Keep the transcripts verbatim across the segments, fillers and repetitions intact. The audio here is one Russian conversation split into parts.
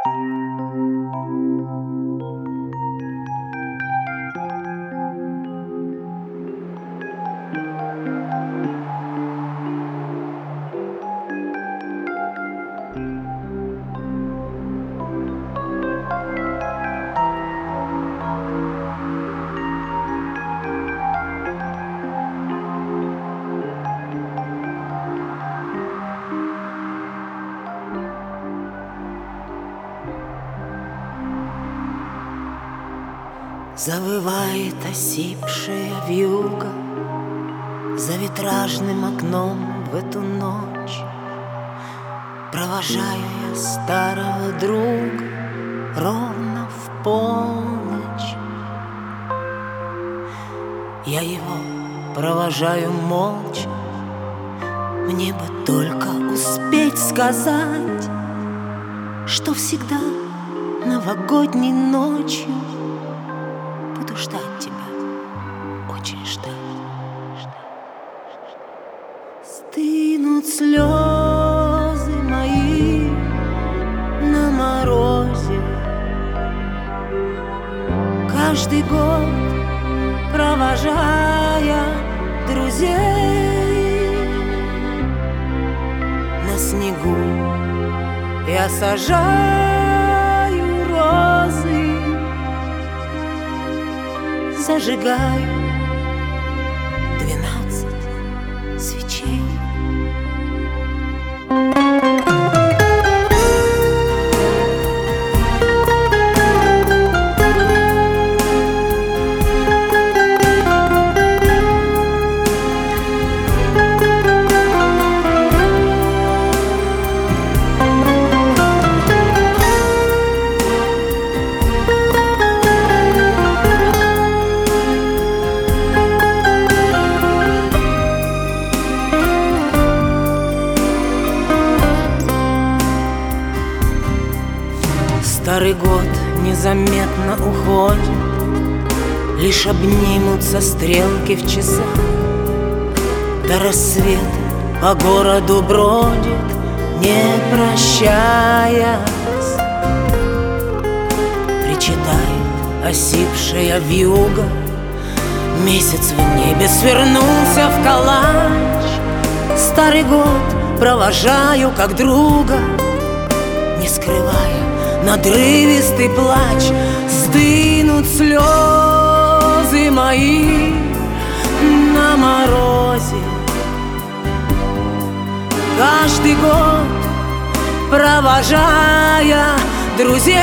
Завывает осипшая вьюга за витражным окном в эту ночь. Провожаю я старого друга ровно в полночь. Я его провожаю молча. Мне бы только успеть сказать, что всегда новогодней ночью буду ждать тебя, очень ждать. Стынут слезы мои на морозе. Каждый год провожая друзей на снегу, я сажаю розы, зажигаю двенадцать свечей. Старый год незаметно уходит, лишь обнимутся стрелки в часах. До рассвета по городу бродит, не прощаясь. Причитает осипшая вьюга, месяц в небе свернулся в калач. Старый год провожаю как друга, не скрывая надрывистый плач. Стынут слезы мои на морозе. Каждый год провожая друзей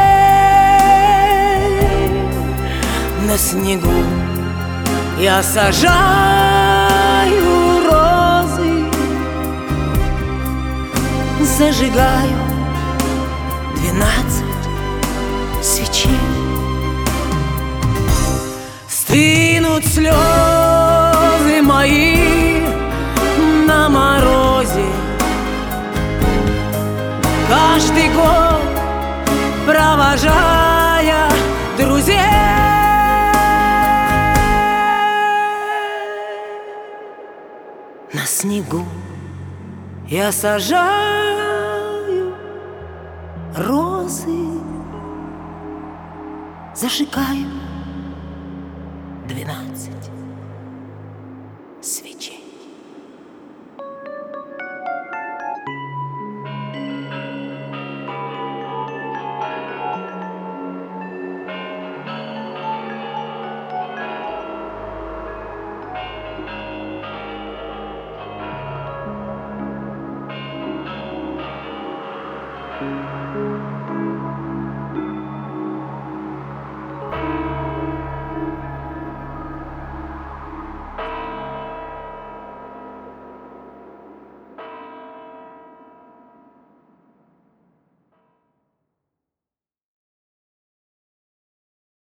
на снегу, я сажаю розы, зажигаю двенадцать свечей. Стынут слезы мои на морозе. Каждый год провожая друзей на снегу, я сажаю розы, зажигаю двенадцать